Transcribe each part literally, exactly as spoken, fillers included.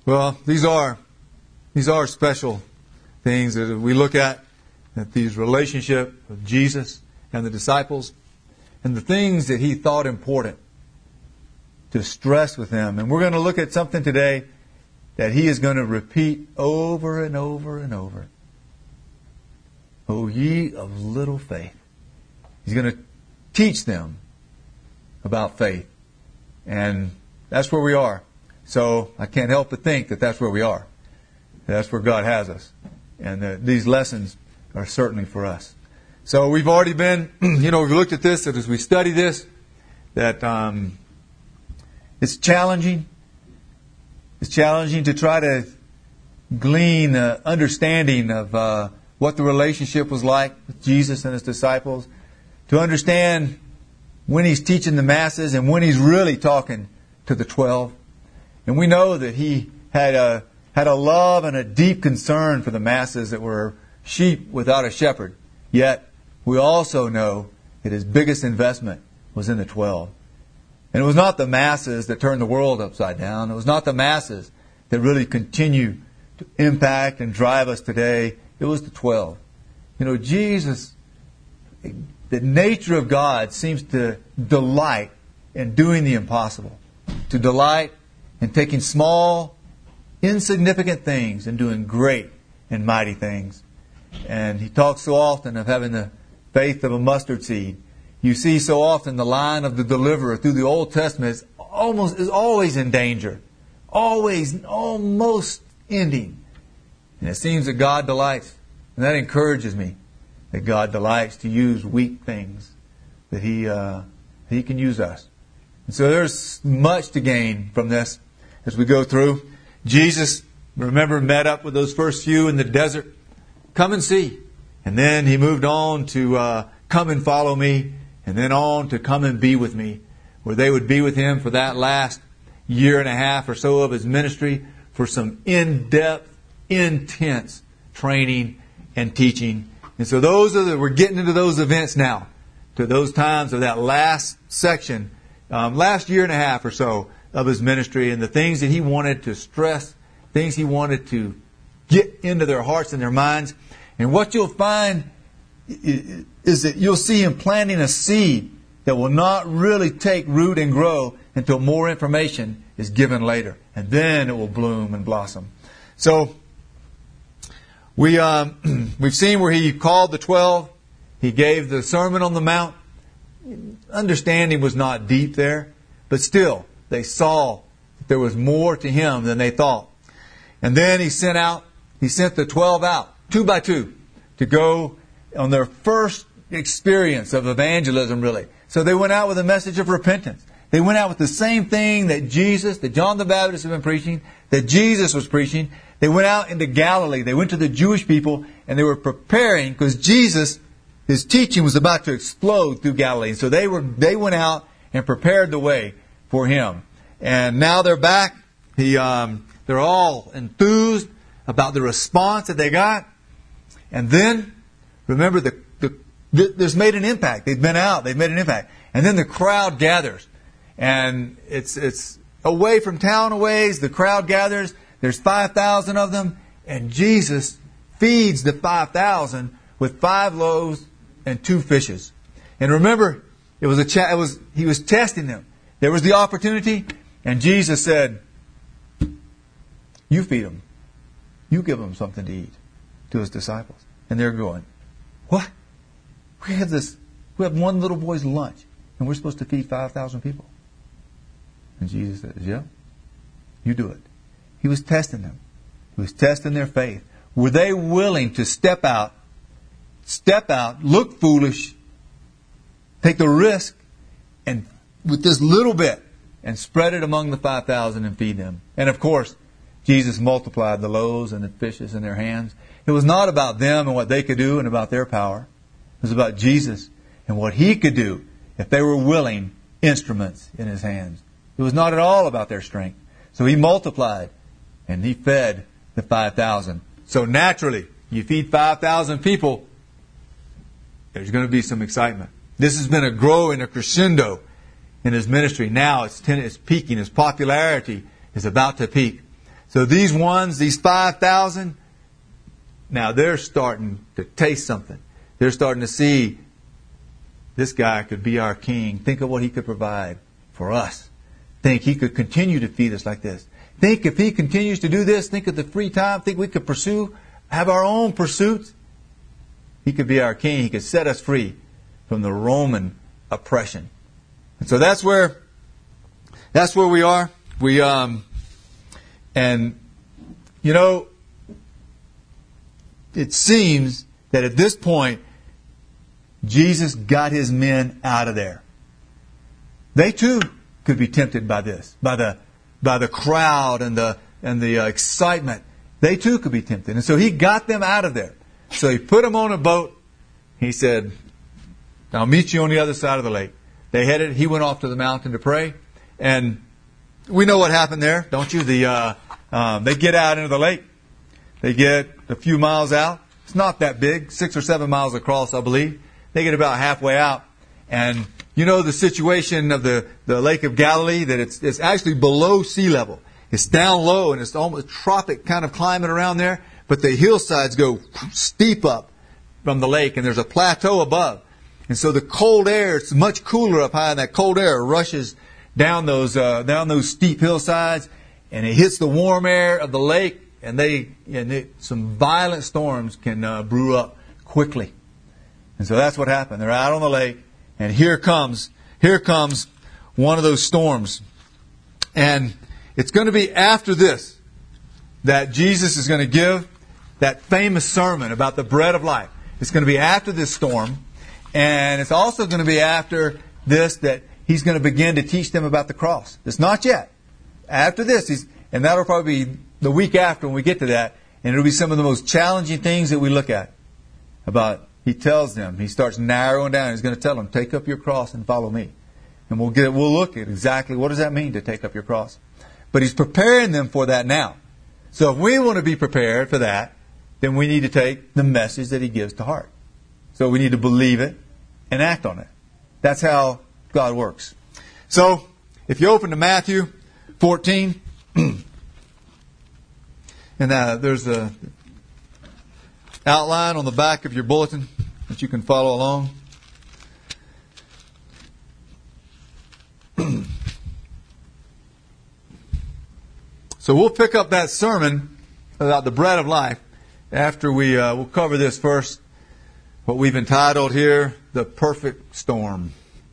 Well, these are these are special things that we look at, that these relationship of Jesus and the disciples, and the things that He thought important to stress with them. And we're going to look at something today that He is going to repeat over and over and over. O ye of little faith. He's going to teach them about faith. And that's where we are. So I can't help but think that that's where we are. That's where God has us. And uh, these lessons are certainly for us. So we've already been, you know, we've looked at this, that as we study this, that um, it's challenging. It's challenging to try to glean uh, understanding of uh, what the relationship was like with Jesus and His disciples, to understand when He's teaching the masses and when He's really talking to the twelve. And we know that He had a had a love and a deep concern for the masses that were sheep without a shepherd. Yet we also know that His biggest investment was in the twelve. And it was not the masses that turned the world upside down. It was not the masses that really continue to impact and drive us today. It was the twelve. You know, Jesus, the nature of God seems to delight in doing the impossible. To delight in taking small, insignificant things and doing great and mighty things. And He talks so often of having the faith of a mustard seed. You see so often the line of the deliverer through the Old Testament is almost is always in danger. Always, almost ending. And it seems that God delights. And that encourages me. That God delights to use weak things. That He, uh, He can use us. And so there's much to gain from this as we go through. Jesus, remember, met up with those first few in the desert. Come and see. And then He moved on to uh, come and follow me. And then on to come and be with me. Where they would be with Him for that last year and a half or so of His ministry. For some in-depth, intense training and teaching. And so those are the, we're getting into those events now. To those times of that last section. Um, last year and a half or so of His ministry, and the things that He wanted to stress, things He wanted to get into their hearts and their minds. And what you'll find is that you'll see Him planting a seed that will not really take root and grow until more information is given later. And then it will bloom and blossom. So, we, um, we've seen where He called the twelve. He gave the Sermon on the Mount. Understanding was not deep there, but still, they saw that there was more to Him than they thought. And then He sent out, He sent the twelve out, two by two, to go on their first experience of evangelism, really. So they went out with a message of repentance. They went out with the same thing that Jesus, that John the Baptist had been preaching, that Jesus was preaching. They went out into Galilee. They went to the Jewish people, and they were preparing, because Jesus, His teaching was about to explode through Galilee. So they were they went out and prepared the way for Him. And now they're back. He, um, they're all enthused about the response that they got. And then, remember, the, the, the, there's made an impact. They've been out. They've made an impact. And then the crowd gathers. And it's it's away from town a ways. The crowd gathers. There's five thousand of them. And Jesus feeds the five thousand with five loaves and two fishes. And remember, it was a cha- it was He was testing them. There was the opportunity. And Jesus said, you feed them. You give them something to eat, to His disciples. And they're going, what? We have this, we have one little boy's lunch, and we're supposed to feed five thousand people. And Jesus says, yeah, you do it. He was testing them. He was testing their faith. Were they willing to step out, step out, look foolish, take the risk, and with this little bit, and spread it among the five thousand and feed them? And of course, Jesus multiplied the loaves and the fishes in their hands. It was not about them and what they could do and about their power. It was about Jesus and what He could do if they were willing instruments in His hands. It was not at all about their strength. So He multiplied and He fed the five thousand. So naturally, you feed five thousand people, there's going to be some excitement. This has been a growing, a crescendo in His ministry. Now it's, ten, it's peaking. His popularity is about to peak. So these ones, these five thousand, now they're starting to taste something. They're starting to see this guy could be our king. Think of what he could provide for us. Think he could continue to feed us like this. Think if he continues to do this, think of the free time. Think we could pursue, have our own pursuits. He could be our king. He could set us free from the Roman oppression. And so that's where, that's where we are. We, um, and, you know, it seems that at this point, Jesus got his men out of there. They too could be tempted by this, by the by the crowd and the and the uh, excitement. They too could be tempted, and so he got them out of there. So he put them on a boat. He said, "I'll meet you on the other side of the lake." They headed. He went off to the mountain to pray, and we know what happened there, don't you? The uh, um, they get out into the lake. They get a few miles out. It's not that big, six or seven miles across, I believe. They get about halfway out, and you know the situation of the, the Lake of Galilee, that it's it's actually below sea level. It's down low, and it's almost tropic kind of climate around there, but the hillsides go steep up from the lake, and there's a plateau above. And so the cold air, it's much cooler up high, and that cold air rushes down those uh, down those steep hillsides, and it hits the warm air of the lake, and they and it, some violent storms can uh, brew up quickly. And so that's what happened. They're out on the lake, and here comes, here comes one of those storms. And it's going to be after this that Jesus is going to give that famous sermon about the bread of life. It's going to be after this storm, and it's also going to be after this that he's going to begin to teach them about the cross. It's not yet. After this, he's, and that'll probably be the week after when we get to that, and it'll be some of the most challenging things that we look at about. He tells them, he starts narrowing down. He's going to tell them, take up your cross and follow me. And we'll get, we'll look at exactly what does that mean to take up your cross. But he's preparing them for that now. So if we want to be prepared for that, then we need to take the message that he gives to heart. So we need to believe it and act on it. That's how God works. So if you open to Matthew fourteen, and uh, there's a outline on the back of your bulletin that you can follow along. So we'll pick up that sermon about the bread of life after we uh, we'll cover this first, what we've entitled here, the perfect storm.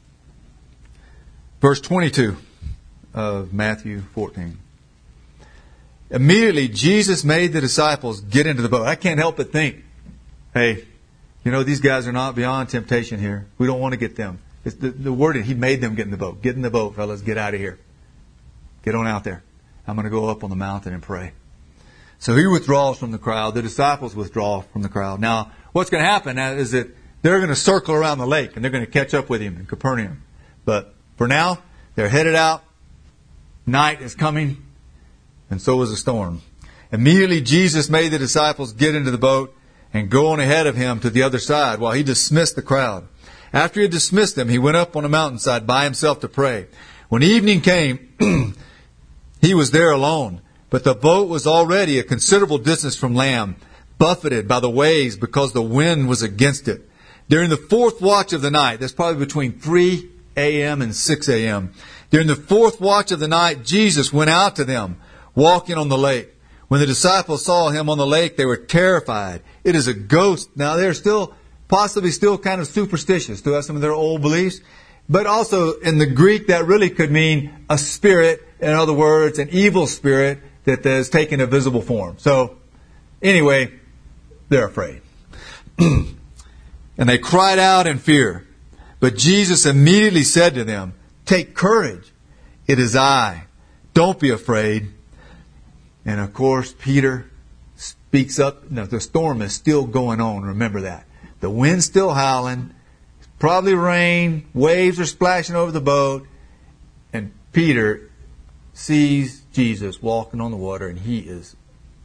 Verse twenty-two of Matthew fourteen. Immediately, Jesus made the disciples get into the boat. I can't help but think, hey, you know, these guys are not beyond temptation here. We don't want to get them. It's the, the word, he made them get in the boat. Get in the boat, fellas. Get out of here. Get on out there. I'm going to go up on the mountain and pray. So he withdraws from the crowd. The disciples withdraw from the crowd. Now, what's going to happen is that they're going to circle around the lake, and they're going to catch up with him in Capernaum. But for now, they're headed out. Night is coming. And so was the storm. Immediately Jesus made the disciples get into the boat and go on ahead of him to the other side while he dismissed the crowd. After he had dismissed them, he went up on a mountainside by himself to pray. When evening came, he was there alone. But the boat was already a considerable distance from land, buffeted by the waves because the wind was against it. During the fourth watch of the night, that's probably between three a.m. and six a.m., during the fourth watch of the night, Jesus went out to them, walking on the lake. When the disciples saw him on the lake, they were terrified. It is a ghost. Now, they're still, possibly still kind of superstitious to have some of their old beliefs. But also, in the Greek, that really could mean a spirit. In other words, an evil spirit that has taken a visible form. So, anyway, they're afraid. And they cried out in fear. But Jesus immediately said to them, "Take courage. It is I. Don't be afraid." And of course, Peter speaks up. No, the storm is still going on. Remember that. The wind's still howling. It's probably rain. Waves are splashing over the boat. And Peter sees Jesus walking on the water, and he is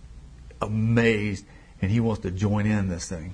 amazed, and he wants to join in this thing.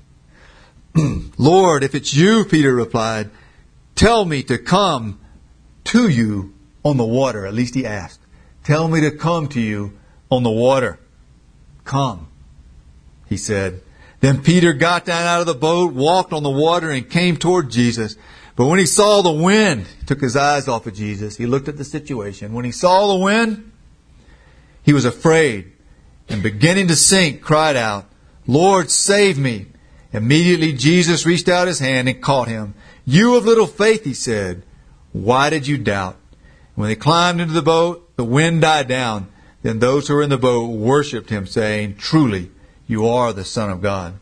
"Lord, if it's you," Peter replied, "tell me to come to you on the water." At least he asked. "Tell me to come to you on the water. Come, he said. Then Peter got down out of the boat, walked on the water, and came toward Jesus. But when he saw the wind, he took his eyes off of Jesus. He looked at the situation. When he saw the wind, he was afraid, and beginning to sink, cried out, Lord, save me. Immediately Jesus reached out his hand and caught him. You of little faith, he said, why did you doubt? When they climbed into the boat, the wind died down. Then those who were in the boat worshipped him, saying, truly, you are the Son of God.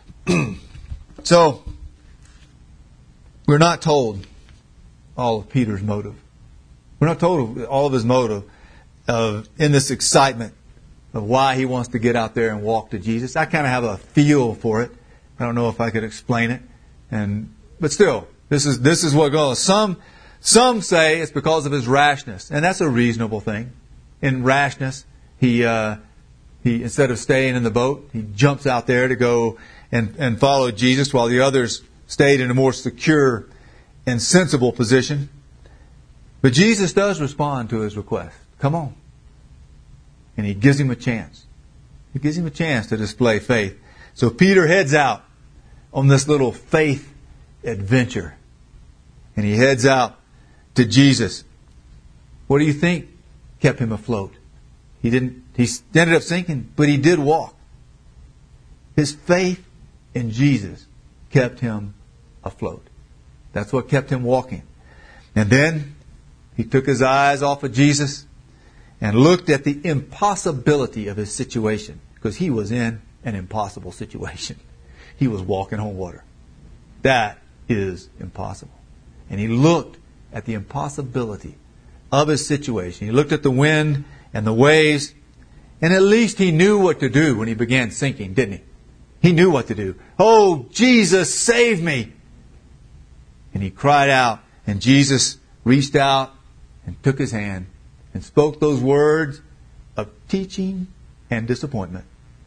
So, we're not told all of Peter's motive. We're not told all of his motive of in this excitement of why he wants to get out there and walk to Jesus. I kind of have a feel for it. I don't know if I could explain it, and but still, this is this is what goes. Some some say it's because of his rashness, and that's a reasonable thing. In rashness, he uh, he instead of staying in the boat, he jumps out there to go and and follow Jesus, while the others stayed in a more secure and sensible position. But Jesus does respond to his request. Come on. And he gives him a chance. He gives him a chance to display faith. So Peter heads out on this little faith adventure. And he heads out to Jesus. What do you think kept him afloat? He didn't, he ended up sinking, but he did walk. His faith in Jesus kept him afloat. That's what kept him walking. And then he took his eyes off of Jesus and looked at the impossibility of his situation, because he was in an impossible situation. He was walking on water. That is impossible. And he looked at the impossibility of his situation. He looked at the wind and the waves, and at least he knew what to do when he began sinking, didn't he? He knew what to do. Oh, Jesus, save me! And he cried out, and Jesus reached out and took his hand and spoke those words of teaching and disappointment.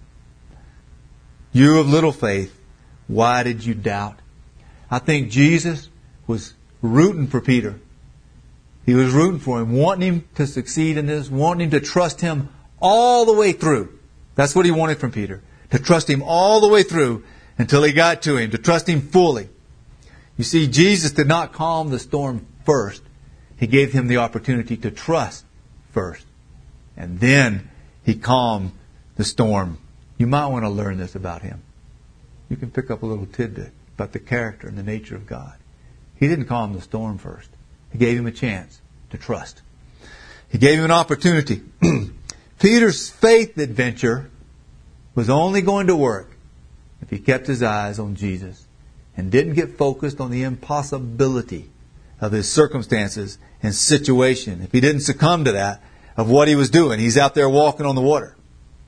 You of little faith, why did you doubt? I think Jesus was rooting for Peter. He was rooting for him, wanting him to succeed in this, wanting him to trust him all the way through. That's what he wanted from Peter. To trust him all the way through until he got to him, to trust him fully. You see, Jesus did not calm the storm first. He gave him the opportunity to trust first. And then he calmed the storm. You might want to learn this about him. You can pick up a little tidbit about the character and the nature of God. He didn't calm the storm first. He gave him a chance to trust. He gave him an opportunity. Peter's faith adventure was only going to work if he kept his eyes on Jesus and didn't get focused on the impossibility of his circumstances and situation. If he didn't succumb to that, of what he was doing. He's out there walking on the water.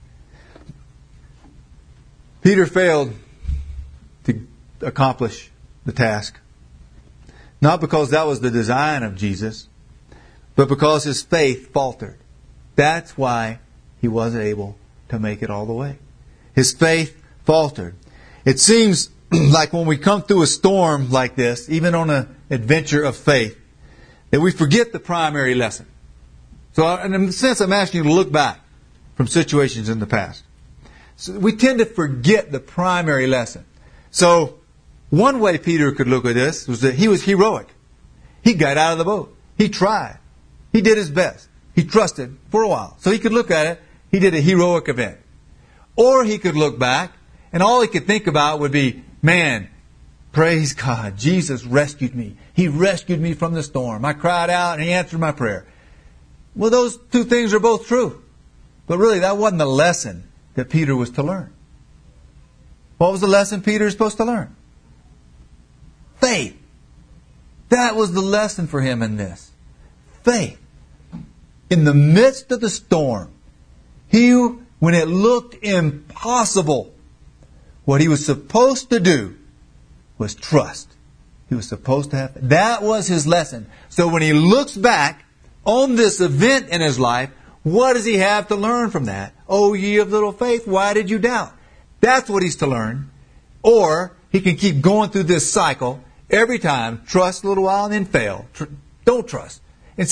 Peter failed to accomplish the task. Not because that was the design of Jesus, but because his faith faltered. That's why he wasn't able to make it all the way. His faith faltered. It seems like when we come through a storm like this, even on an adventure of faith, that we forget the primary lesson. So in a sense, I'm asking you to look back from situations in the past. So we tend to forget the primary lesson. So one way Peter could look at this was that he was heroic. He got out of the boat. He tried. He did his best. He trusted for a while. So he could look at it. He did a heroic event. Or he could look back and all he could think about would be, man, praise God, Jesus rescued me. He rescued me from the storm. I cried out and He answered my prayer. Well, those two things are both true. But really, that wasn't the lesson that Peter was to learn. What was the lesson Peter was supposed to learn? Faith. That was the lesson for him in this. Faith. In the midst of the storm, he, when it looked impossible, what he was supposed to do was trust. He was supposed to have. That was his lesson. So when he looks back on this event in his life, what does he have to learn from that? Oh, ye of little faith, why did you doubt? That's what he's to learn. Or he can keep going through this cycle every time. Trust a little while and then fail. Tr- don't trust. And so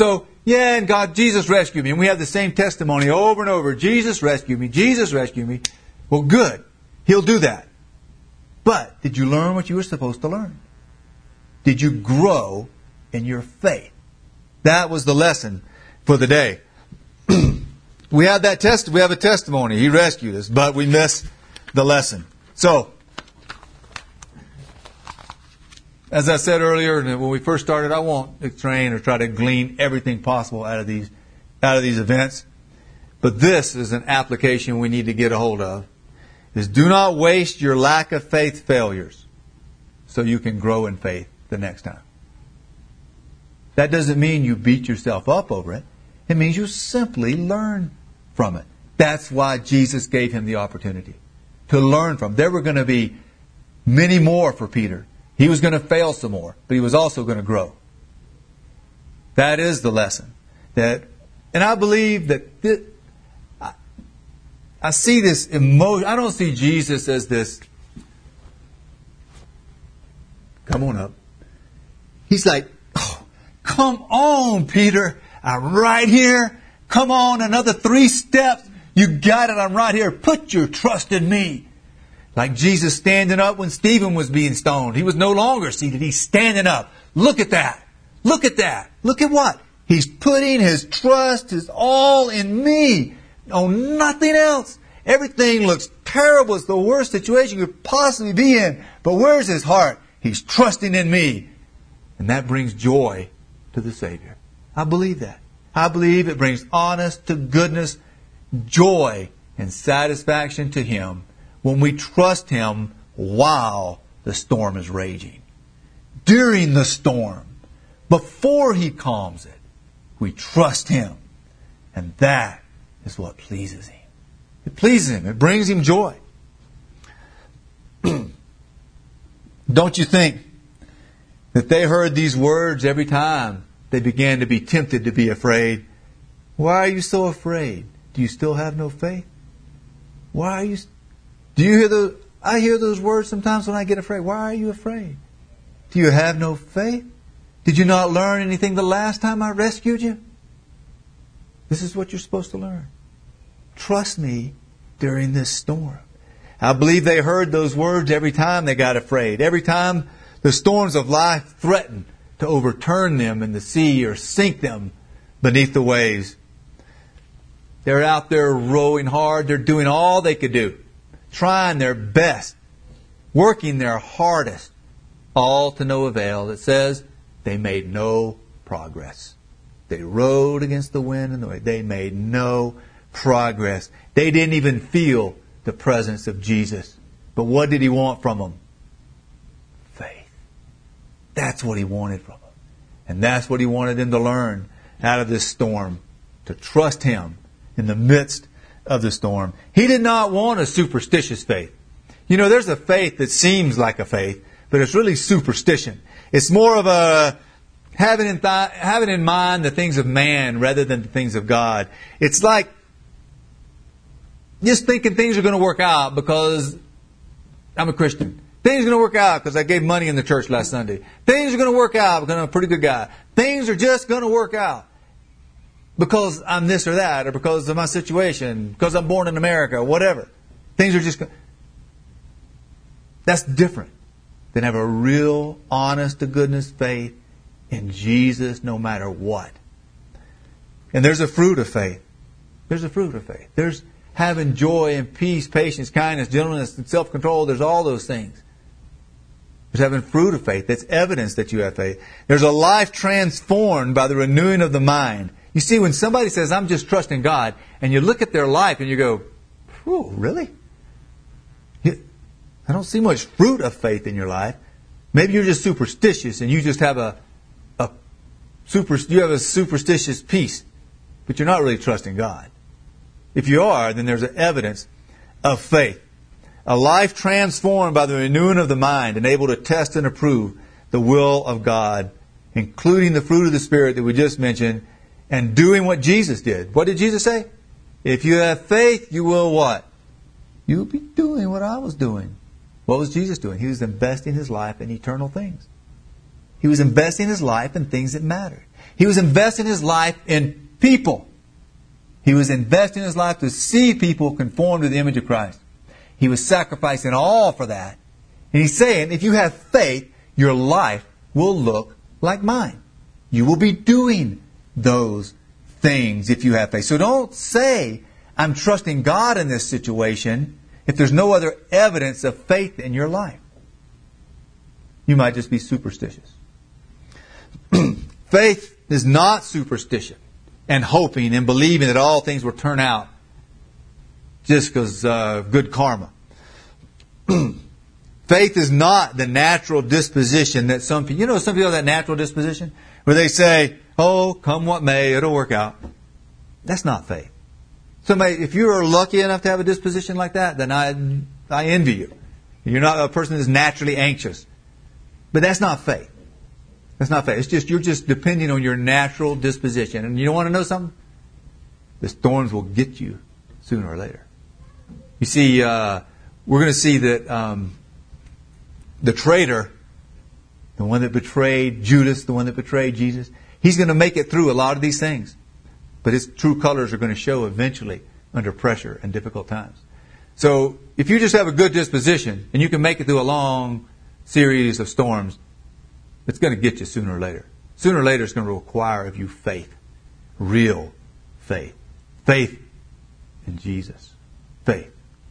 Yeah, and God, Jesus rescued me. And we have the same testimony over and over. Jesus rescued me. Jesus rescued me. Well, good. He'll do that. But did you learn what you were supposed to learn? Did you grow in your faith? That was the lesson for the day. We have that test. We have a testimony. He rescued us, but we missed the lesson. So, as I said earlier, when we first started, I won't explain or try to glean everything possible out of these out of these events. But this is an application we need to get a hold of. Is do not waste your lack of faith failures so you can grow in faith the next time. That doesn't mean you beat yourself up over it. It means you simply learn from it. That's why Jesus gave him the opportunity to learn from. There were going to be many more for Peter. He was going to fail some more, but he was also going to grow. That is the lesson. That, and I believe that this, I, I see this emotion. I don't see Jesus as this. Come on up. He's like, oh, come on, Peter. I'm right here. Come on, another three steps. You got it. I'm right here. Put your trust in me. Like Jesus standing up when Stephen was being stoned. He was no longer seated. He's standing up. Look at that. Look at that. Look at what? He's putting his trust, his all in me. On nothing else. Everything looks terrible. It's the worst situation you could possibly be in. But where's his heart? He's trusting in me. And that brings joy to the Savior. I believe that. I believe it brings honest to goodness, joy and satisfaction to Him when we trust Him while the storm is raging. During the storm, before He calms it, we trust Him. And that is what pleases Him. It pleases Him. It brings Him joy. Don't you think that they heard these words every time they began to be tempted to be afraid? Why are you so afraid? Do you still have no faith? Why are you... Do you hear the... I hear those words sometimes when I get afraid. Why are you afraid? Do you have no faith? Did you not learn anything the last time I rescued you? This is what you're supposed to learn. Trust me during this storm. I believe they heard those words every time they got afraid. Every time the storms of life threatened to overturn them in the sea or sink them beneath the waves. They're out there rowing hard. They're doing all they could do. Trying their best. Working their hardest. All to no avail. It says they made no progress. They rowed against the wind and the wave. They made no progress. They didn't even feel the presence of Jesus. But what did He want from them? Faith. That's what He wanted from them. And that's what He wanted them to learn out of this storm. To trust Him in the midst of the storm. He did not want a superstitious faith. You know, there's a faith that seems like a faith, but it's really superstition. It's more of a having in, th- having in mind the things of man rather than the things of God. It's like just thinking things are going to work out because I'm a Christian. Things are going to work out because I gave money in the church last Sunday. Things are going to work out because I'm a pretty good guy. Things are just going to work out because I'm this or that, or because of my situation, because I'm born in America, whatever. Things are just going... That's different than have a real, honest to goodness faith in Jesus no matter what. And there's a fruit of faith. There's a fruit of faith. There's having joy and peace, patience, kindness, gentleness, and self-control. There's all those things. There's having fruit of faith. That's evidence that you have faith. There's a life transformed by the renewing of the mind. You see, when somebody says, I'm just trusting God, and you look at their life and you go, oh, really? I don't see much fruit of faith in your life. Maybe you're just superstitious and you just have a, a super, you have a superstitious peace, but you're not really trusting God. If you are, then there's an evidence of faith. A life transformed by the renewing of the mind and able to test and approve the will of God, including the fruit of the Spirit that we just mentioned, and doing what Jesus did. What did Jesus say? If you have faith, you will what? You'll be doing what I was doing. What was Jesus doing? He was investing His life in eternal things. He was investing His life in things that mattered. He was investing his life in people. He was investing his life to see people conform to the image of Christ. He was sacrificing all for that. And he's saying, if you have faith, your life will look like mine. You will be doing those things if you have faith. So don't say, I'm trusting God in this situation, if there's no other evidence of faith in your life. You might just be superstitious. Faith is not superstition and hoping and believing that all things will turn out just because uh, good karma. Faith is not the natural disposition that some people, you know, some people have that natural disposition where they say, oh, come what may, it'll work out. That's not faith. Somebody, if you are lucky enough to have a disposition like that, then I, I envy you. You're not a person that's naturally anxious. But that's not faith. That's not faith. It's just, you're just depending on your natural disposition. And you want to know something? The storms will get you sooner or later. You see, uh, we're going to see that um, the traitor, the one that betrayed Judas, the one that betrayed Jesus, he's going to make it through a lot of these things. But his true colors are going to show eventually under pressure and difficult times. So if you just have a good disposition and you can make it through a long series of storms, it's going to get you sooner or later. Sooner or later it's going to require of you faith. Real faith. Faith in Jesus. Faith.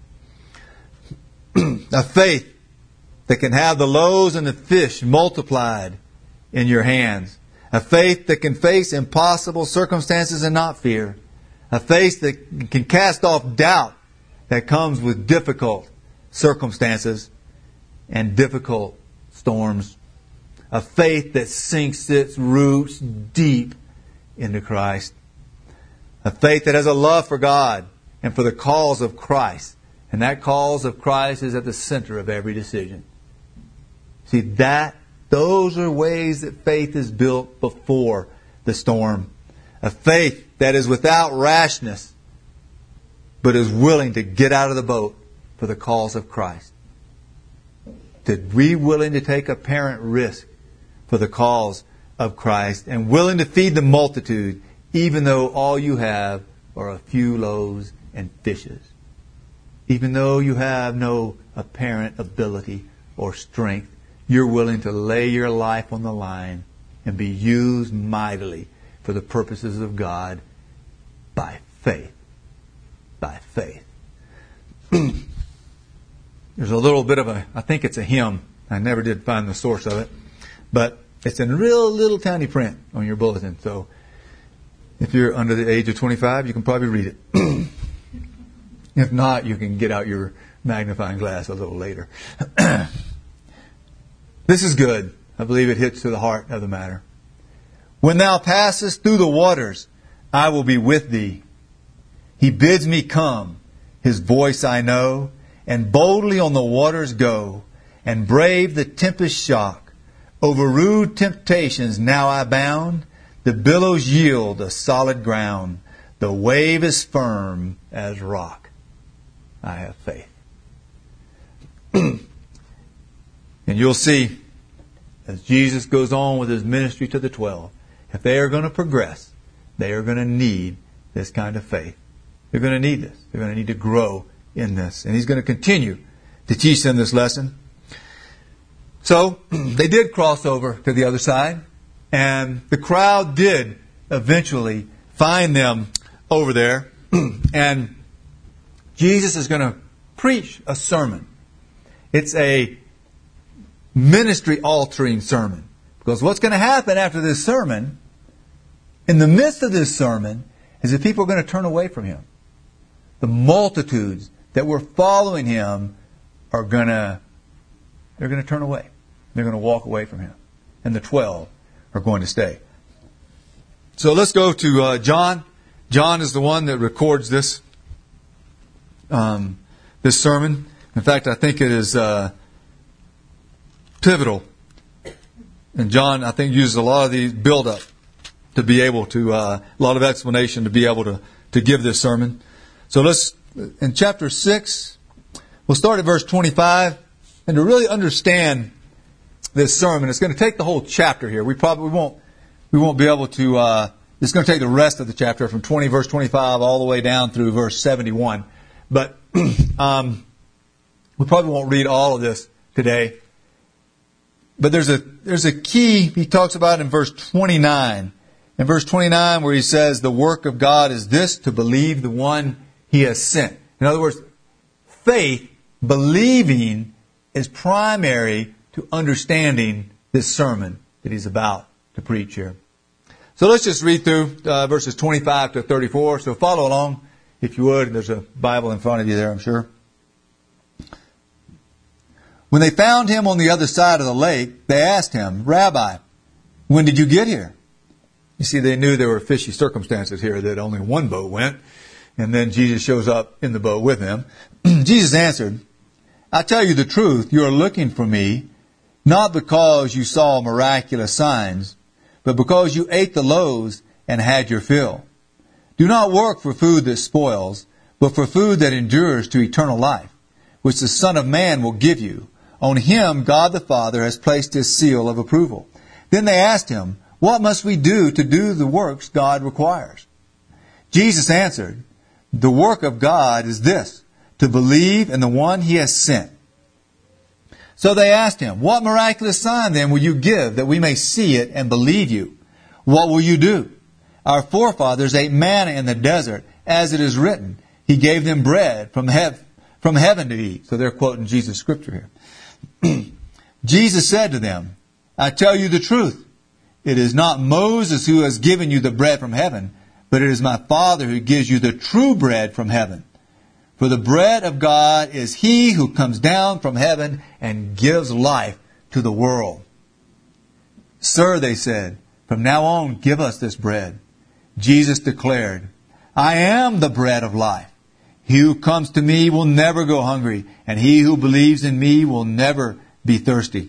A faith that can have the loaves and the fish multiplied in your hands. A faith that can face impossible circumstances and not fear. A faith that can cast off doubt that comes with difficult circumstances and difficult storms. A faith that sinks its roots deep into Christ. A faith that has a love for God and for the cause of Christ. And that cause of Christ is at the center of every decision. See, that, those are ways that faith is built before the storm. A faith that is without rashness, but is willing to get out of the boat for the cause of Christ. To be willing to take apparent risk for the cause of Christ, and willing to feed the multitude, even though all you have are a few loaves and fishes. Even though you have no apparent ability or strength, you're willing to lay your life on the line and be used mightily for the purposes of God by faith. By faith. There's a little bit of a, I think it's a hymn. I never did find the source of it. But it's in real little tiny print on your bulletin. So if you're under the age of twenty-five, you can probably read it. If not, you can get out your magnifying glass a little later. This is good. I believe it hits to the heart of the matter. When thou passest through the waters, I will be with thee. He bids me come. His voice I know. And boldly on the waters go. And brave the tempest shock. Over rude temptations now I bound. The billows yield a solid ground. The wave is firm as rock. I have faith. And you'll see, as Jesus goes on with His ministry to the twelve, if they are going to progress, they are going to need this kind of faith. They're going to need this. They're going to need to grow in this. And He's going to continue to teach them this lesson. So, they did cross over to the other side, and the crowd did eventually find them over there, and Jesus is going to preach a sermon. It's a ministry-altering sermon. Because what's going to happen after this sermon, in the midst of this sermon, is that people are going to turn away from Him. The multitudes that were following Him are going to, they're going to turn away. They're going to walk away from Him. And the twelve are going to stay. So let's go to uh, John. John is the one that records this um, this sermon. In fact, I think it is uh, pivotal. And John, I think, uses a lot of these build-up to be able to, uh, a lot of explanation to be able to, to give this sermon. So let's, in chapter six, we'll start at verse twenty-five. And to really understand this sermon, it's going to take the whole chapter here. We probably won't we won't be able to, uh, it's going to take the rest of the chapter from twenty, verse twenty-five all the way down through verse seventy-one. But um, we probably won't read all of this today. But there's a there's a key he talks about in verse twenty-nine. In verse twenty-nine where he says, the work of God is this, to believe the one he has sent. In other words, faith, believing, is primary to understanding this sermon that he's about to preach here. So let's just read through uh, verses twenty-five to thirty-four. So follow along if you would. There's a Bible in front of you there, I'm sure. When they found him on the other side of the lake, they asked him, Rabbi, when did you get here? You see, they knew there were fishy circumstances here, that only one boat went, and then Jesus shows up in the boat with them. Jesus answered, I tell you the truth, you are looking for me, not because you saw miraculous signs, but because you ate the loaves and had your fill. Do not work for food that spoils, but for food that endures to eternal life, which the Son of Man will give you. On him God the Father has placed his seal of approval. Then they asked him, what must we do to do the works God requires? Jesus answered, the work of God is this, to believe in the one he has sent. So they asked him, what miraculous sign then will you give that we may see it and believe you? What will you do? Our forefathers ate manna in the desert, as it is written, he gave them bread from, hev- from heaven to eat. So they're quoting Jesus' scripture here. Jesus said to them, I tell you the truth. It is not Moses who has given you the bread from heaven, but it is my Father who gives you the true bread from heaven. For the bread of God is he who comes down from heaven and gives life to the world. Sir, they said, from now on give us this bread. Jesus declared, I am the bread of life. He who comes to me will never go hungry, and he who believes in me will never be thirsty.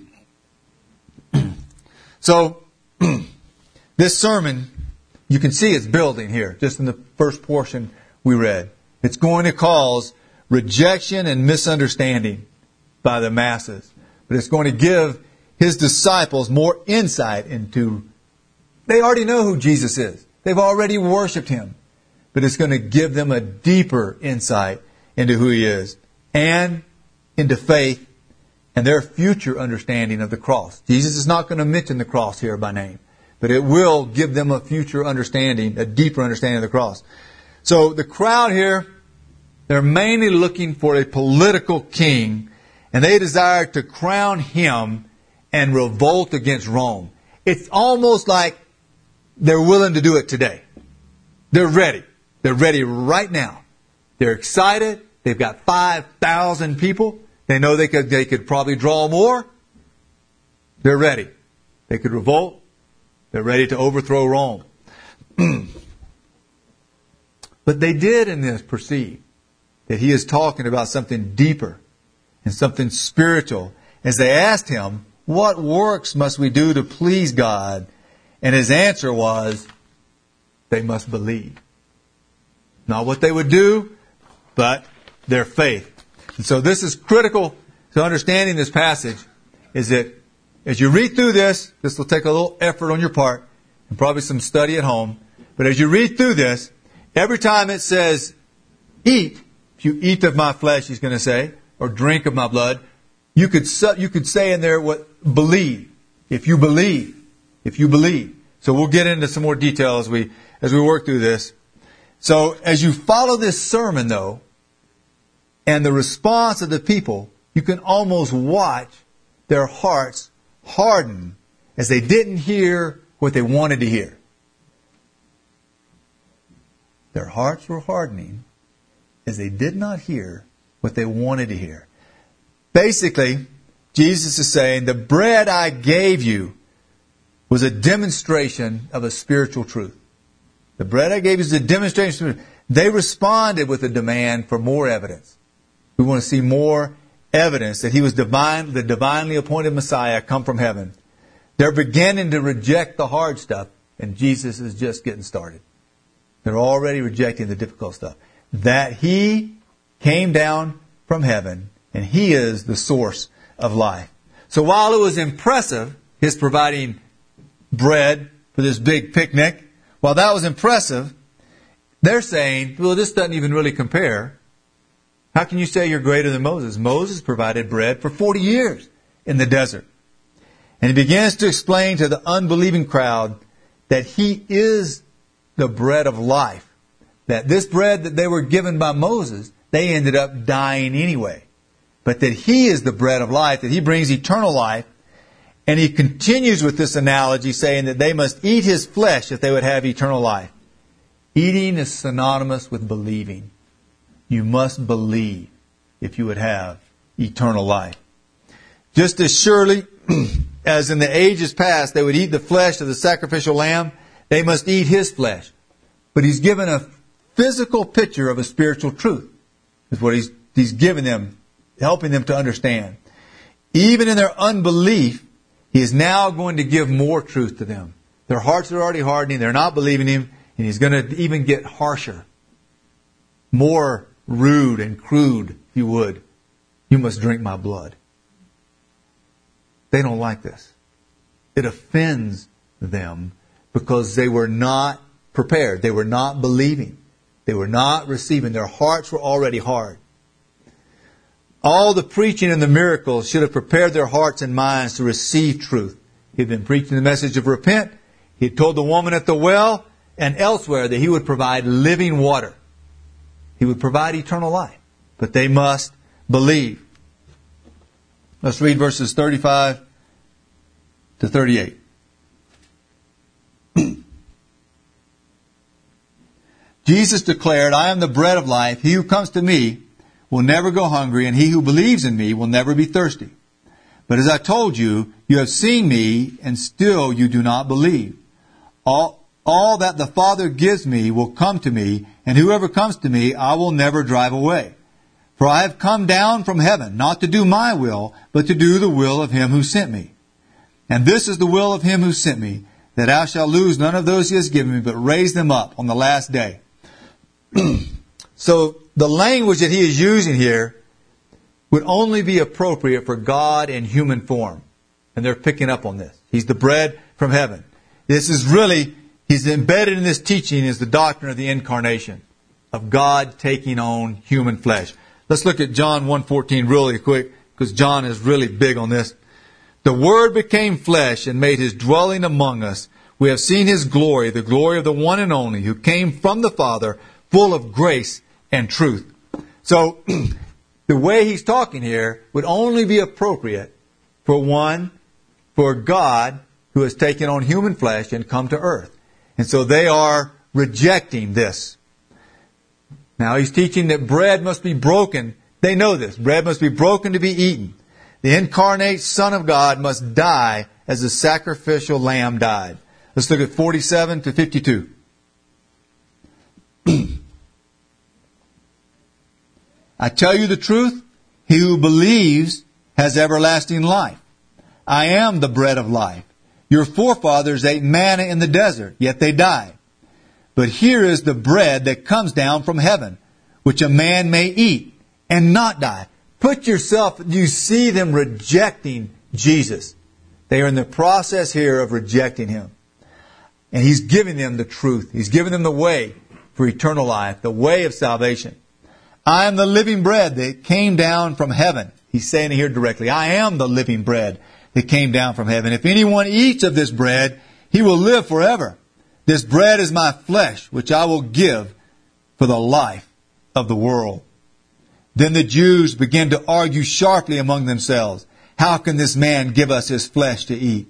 So, this sermon, you can see it's building here, just in the first portion we read. It's going to cause rejection and misunderstanding by the masses. But it's going to give his disciples more insight into, they already know who Jesus is. They've already worshiped him. But it's going to give them a deeper insight into who he is and into faith and their future understanding of the cross. Jesus is not going to mention the cross here by name, but it will give them a future understanding, a deeper understanding of the cross. So the crowd here, they're mainly looking for a political king, and they desire to crown him and revolt against Rome. It's almost like they're willing to do it today. They're ready. They're ready right now. They're excited. They've got five thousand people. They know they could, they could probably draw more. They're ready. They could revolt. They're ready to overthrow Rome. But they did in this perceive that he is talking about something deeper and something spiritual. As they asked him, what works must we do to please God? And his answer was, they must believe. Not what they would do, but their faith. And so this is critical to understanding this passage, is that as you read through this, this will take a little effort on your part and probably some study at home. But as you read through this, every time it says, eat, if you eat of my flesh, he's going to say, or drink of my blood, you could you could say in there what believe. If you believe. If you believe. So we'll get into some more detail as we as we work through this. So as you follow this sermon, though, and the response of the people, you can almost watch their hearts harden as they didn't hear what they wanted to hear. Their hearts were hardening as they did not hear what they wanted to hear. Basically, Jesus is saying, the bread I gave you was a demonstration of a spiritual truth. The bread I gave you is a demonstration of truth. They responded with a demand for more evidence. We want to see more evidence that he was divine, the divinely appointed Messiah come from heaven. They're beginning to reject the hard stuff, and Jesus is just getting started. They're already rejecting the difficult stuff. That he came down from heaven, and he is the source of life. So while it was impressive, his providing bread for this big picnic. While that was impressive, they're saying, well, this doesn't even really compare. How can you say you're greater than Moses? Moses provided bread for forty years in the desert. And he begins to explain to the unbelieving crowd that he is the bread of life. That this bread that they were given by Moses, they ended up dying anyway. But that he is the bread of life, that he brings eternal life. And he continues with this analogy, saying that they must eat his flesh if they would have eternal life. Eating is synonymous with believing. You must believe if you would have eternal life. Just as surely as in the ages past they would eat the flesh of the sacrificial lamb, they must eat his flesh. But he's given a physical picture of a spiritual truth. Is what he's, he's given them, helping them to understand. Even in their unbelief, he is now going to give more truth to them. Their hearts are already hardening. They're not believing him. And he's going to even get harsher. More rude and crude, if you would. You must drink my blood. They don't like this. It offends them because they were not prepared. They were not believing. They were not receiving. Their hearts were already hard. All the preaching and the miracles should have prepared their hearts and minds to receive truth. He had been preaching the message of repent. He had told the woman at the well and elsewhere that he would provide living water. He would provide eternal life. But they must believe. Let's read verses thirty-five to thirty-eight. Jesus declared, I am the bread of life. He who comes to me will never go hungry, and he who believes in me will never be thirsty. But as I told you, you have seen me, and still you do not believe. All, all that the Father gives me will come to me, and whoever comes to me I will never drive away. For I have come down from heaven, not to do my will, but to do the will of him who sent me. And this is the will of him who sent me, that I shall lose none of those he has given me, but raise them up on the last day. So the language that he is using here would only be appropriate for God in human form. And they're picking up on this. He's the bread from heaven. This is really, he's embedded in this teaching is the doctrine of the incarnation, of God taking on human flesh. Let's look at John one fourteen really quick, because John is really big on this. The Word became flesh and made his dwelling among us. We have seen his glory, the glory of the one and only, who came from the Father, full of grace and truth. So, the way he's talking here would only be appropriate for one, for God who has taken on human flesh and come to earth. And so they are rejecting this. Now he's teaching that bread must be broken. They know this. Bread must be broken to be eaten. The incarnate Son of God must die as the sacrificial lamb died. Let's look at forty-seven to fifty-two. I tell you the truth, he who believes has everlasting life. I am the bread of life. Your forefathers ate manna in the desert, yet they died. But here is the bread that comes down from heaven, which a man may eat and not die. Put yourself, you see them rejecting Jesus. They are in the process here of rejecting him. And he's giving them the truth. He's giving them the way for eternal life, the way of salvation. I am the living bread that came down from heaven. He's saying it here directly. I am the living bread that came down from heaven. If anyone eats of this bread, he will live forever. This bread is my flesh, which I will give for the life of the world. Then the Jews began to argue sharply among themselves. How can this man give us his flesh to eat?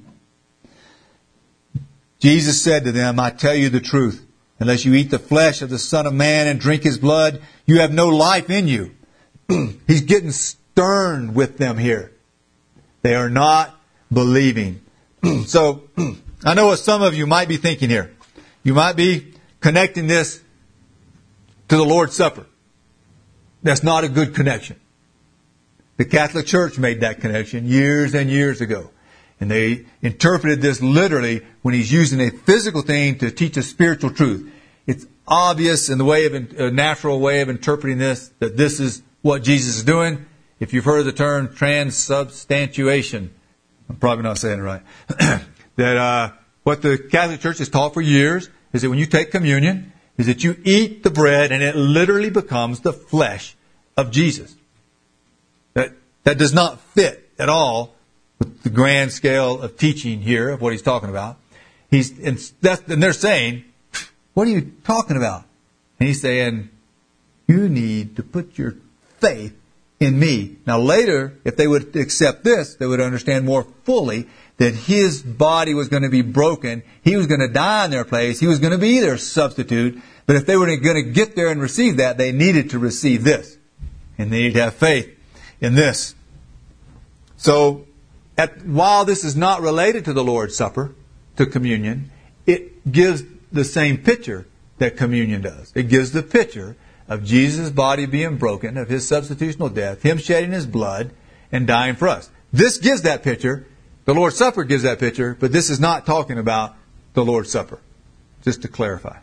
Jesus said to them, I tell you the truth. Unless you eat the flesh of the Son of Man and drink his blood, you have no life in you. He's getting stern with them here. They are not believing. So, I know what some of you might be thinking here. You might be connecting this to the Lord's Supper. That's not a good connection. The Catholic Church made that connection years and years ago. And they interpreted this literally when he's using a physical thing to teach a spiritual truth. It's obvious in the way of a natural way of interpreting this that this is what Jesus is doing. If you've heard the term transubstantiation, I'm probably not saying it right, that uh, what the Catholic Church has taught for years is that when you take communion, is that you eat the bread and it literally becomes the flesh of Jesus. That, that does not fit at all with the grand scale of teaching here of what he's talking about. He's, and, that's, and they're saying, what are you talking about? And he's saying, you need to put your faith in me. Now later, if they would accept this, they would understand more fully that his body was going to be broken. He was going to die in their place. He was going to be their substitute. But if they were going to get there and receive that, they needed to receive this. And they needed to have faith in this. So, at, while this is not related to the Lord's Supper, to communion, it gives the same picture that communion does. It gives the picture of Jesus' body being broken, of his substitutional death, him shedding his blood and dying for us. This gives that picture. The Lord's Supper gives that picture, but this is not talking about the Lord's Supper. Just to clarify.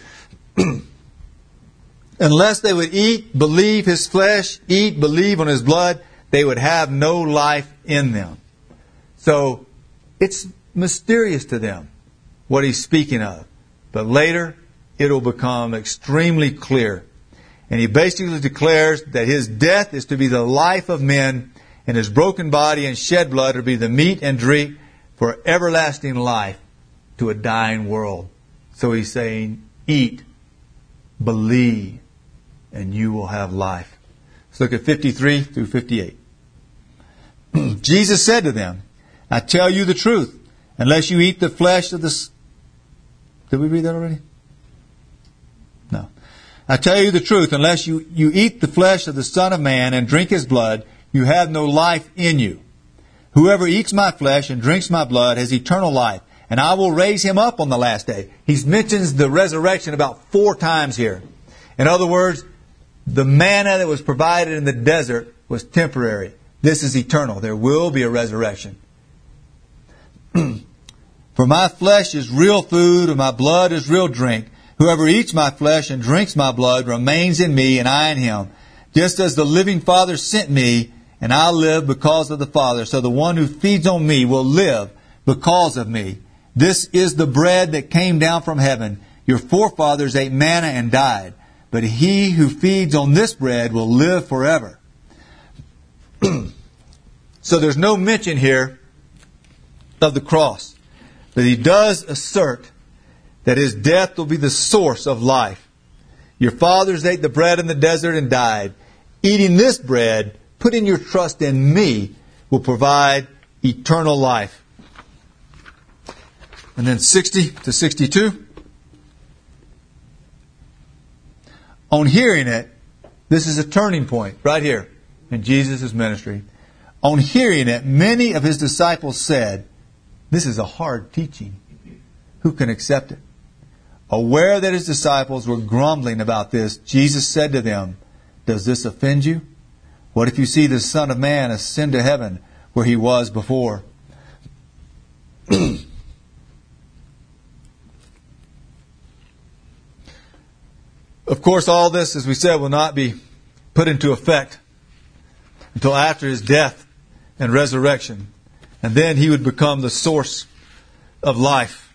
Unless they would eat, believe his flesh, eat, believe on his blood, they would have no life in them. So, it's mysterious to them what he's speaking of. But later, it'll become extremely clear. And he basically declares that his death is to be the life of men, and his broken body and shed blood will be the meat and drink for everlasting life to a dying world. So he's saying, eat, believe, and you will have life. Let's look at fifty-three through fifty-eight. Jesus said to them, I tell you the truth, unless you eat the flesh of the... Did we read that already? No. I tell you the truth, unless you, you eat the flesh of the Son of Man and drink his blood, you have no life in you. Whoever eats my flesh and drinks my blood has eternal life, and I will raise him up on the last day. He mentions the resurrection about four times here. In other words, the manna that was provided in the desert was temporary. This is eternal. There will be a resurrection. For my flesh is real food, and my blood is real drink. Whoever eats my flesh and drinks my blood remains in me, and I in him. Just as the living Father sent me, and I live because of the Father, so the one who feeds on me will live because of me. This is the bread that came down from heaven. Your forefathers ate manna and died, but he who feeds on this bread will live forever. So there's no mention here of the cross. But he does assert that his death will be the source of life. Your fathers ate the bread in the desert and died. Eating this bread, putting your trust in me, will provide eternal life. And then sixty to sixty-two. On hearing it, this is a turning point right here in Jesus' ministry. On hearing it, many of his disciples said, this is a hard teaching. Who can accept it? Aware that his disciples were grumbling about this, Jesus said to them, does this offend you? What if you see the Son of Man ascend to heaven where he was before? Of course, all this, as we said, will not be put into effect until after his death and resurrection. And then he would become the source of life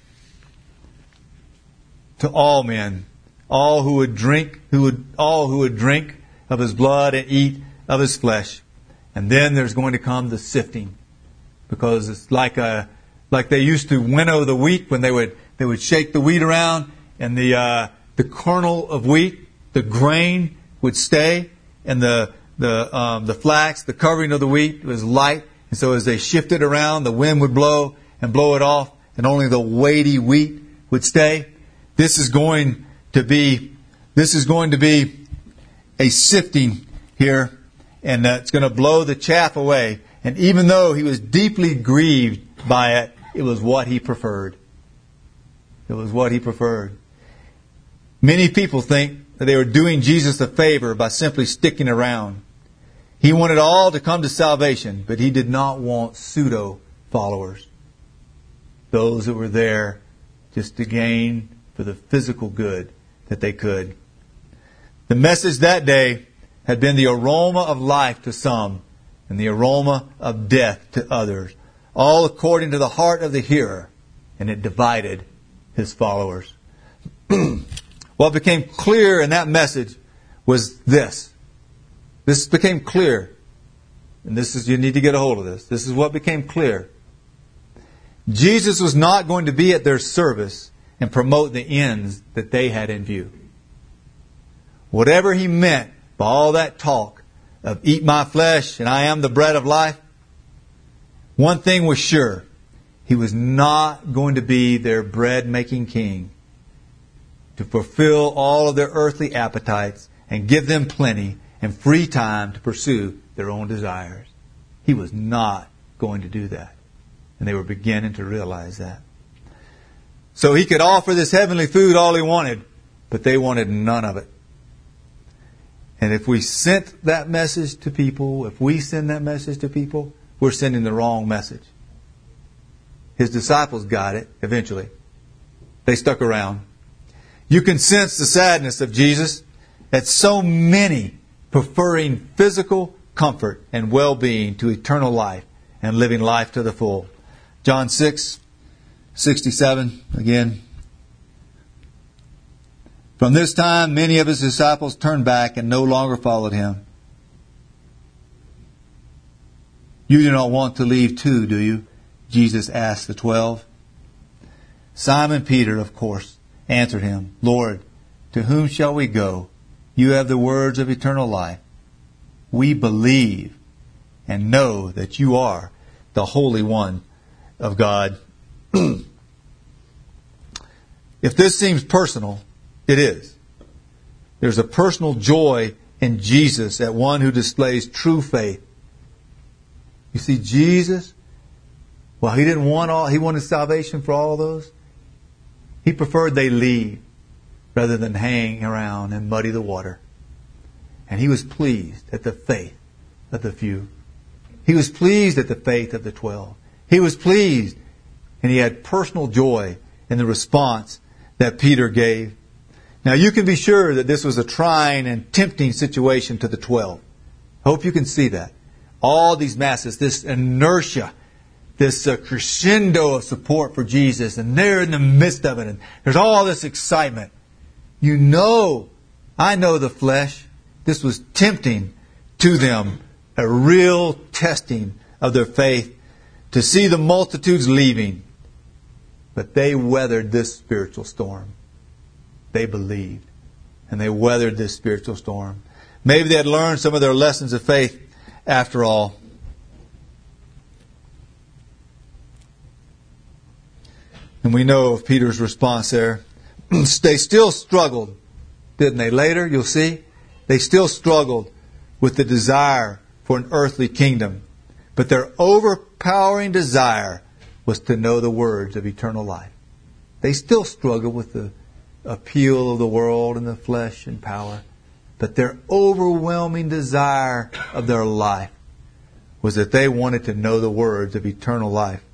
to all men, all who would drink, who would all who would drink of his blood and eat of his flesh. And then there's going to come the sifting, because it's like a like they used to winnow the wheat when they would they would shake the wheat around, and the uh, the kernel of wheat, the grain would stay, and the the um, the flax, the covering of the wheat was light. And so as they shifted around, the wind would blow and blow it off, and only the weighty wheat would stay. This is going to be, this is going to be a sifting here, and uh, it's going to blow the chaff away. And even though he was deeply grieved by it, it was what he preferred. It was what he preferred. Many people think that they were doing Jesus a favor by simply sticking around. He wanted all to come to salvation, but he did not want pseudo-followers. Those that were there just to gain for the physical good that they could. The message that day had been the aroma of life to some and the aroma of death to others, all according to the heart of the hearer. and it divided His followers. What became clear in that message was this. This became clear. And this is, you need to get a hold of this. This is what became clear. Jesus was not going to be at their service and promote the ends that they had in view. Whatever He meant by all that talk of eat my flesh and I am the bread of life, one thing was sure. He was not going to be their bread-making king to fulfill all of their earthly appetites and give them plenty and free time to pursue their own desires. He was not going to do that. And they were beginning to realize that. So He could offer this heavenly food all He wanted, but they wanted none of it. And if we sent that message to people, if we send that message to people, we're sending the wrong message. His disciples got it eventually. They stuck around. You can sense the sadness of Jesus at so many preferring physical comfort and well-being to eternal life and living life to the full. John six, sixty-seven, again. From this time, many of His disciples turned back and no longer followed Him. You do not want to leave too, do you? Jesus asked the twelve. Simon Peter, of course, answered Him, Lord, to whom shall we go? You have the words of eternal life. We believe and know that You are the Holy One of God. If this seems personal, it is. There's a personal joy in Jesus at one who displays true faith. You see, Jesus, well, He didn't want all, He wanted salvation for all of those. He preferred they leave rather than hang around and muddy the water. And He was pleased at the faith of the few. He was pleased at the faith of the twelve. He was pleased, and He had personal joy in the response that Peter gave. Now, you can be sure that this was a trying and tempting situation to the twelve. I hope you can see that. All these masses, this inertia, this uh, crescendo of support for Jesus, and they're in the midst of it, and there's all this excitement. You know, I know the flesh. This was tempting to them, a real testing of their faith to see the multitudes leaving. But they weathered this spiritual storm. They believed, and they weathered this spiritual storm. Maybe they had learned some of their lessons of faith after all. And we know of Peter's response there. They still struggled, didn't they? Later, you'll see, they still struggled with the desire for an earthly kingdom. But their overpowering desire was to know the words of eternal life. They still struggled with the appeal of the world and the flesh and power. But their overwhelming desire of their life was that they wanted to know the words of eternal life.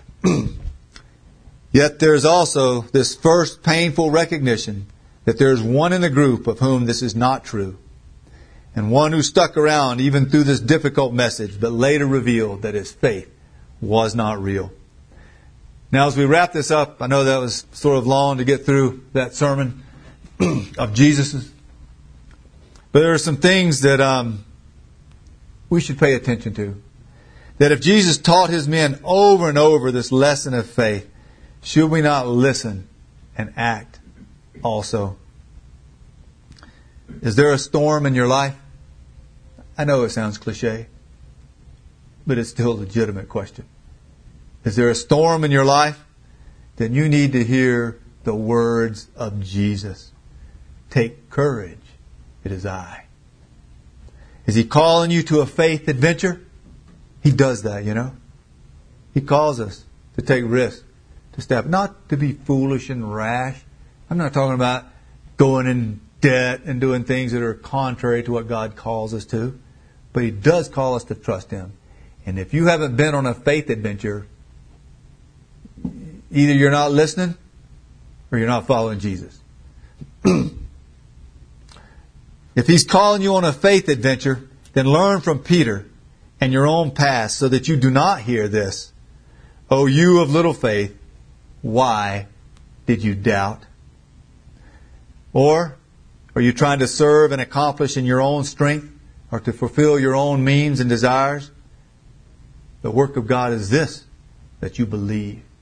Yet there's also this first painful recognition that there's one in the group of whom this is not true. And one who stuck around even through this difficult message, but later revealed that his faith was not real. Now, as we wrap this up, I know that was sort of long to get through that sermon of Jesus's. But there are some things that um, we should pay attention to. That if Jesus taught His men over and over this lesson of faith, should we not listen and act also? Is there a storm in your life? I know it sounds cliche, but it's still a legitimate question. Is there a storm in your life? Then you need to hear the words of Jesus. Take courage. It is I. Is He calling you to a faith adventure? He does that, you know. He calls us to take risks, to step, not to be foolish and rash. I'm not talking about going in debt and doing things that are contrary to what God calls us to. But He does call us to trust Him. And if you haven't been on a faith adventure, either you're not listening or you're not following Jesus. If He's calling you on a faith adventure, then learn from Peter and your own past so that you do not hear this. O you of little faith, why did you doubt? Or are you trying to serve and accomplish in your own strength or to fulfill your own means and desires? The work of God is this, that you believe.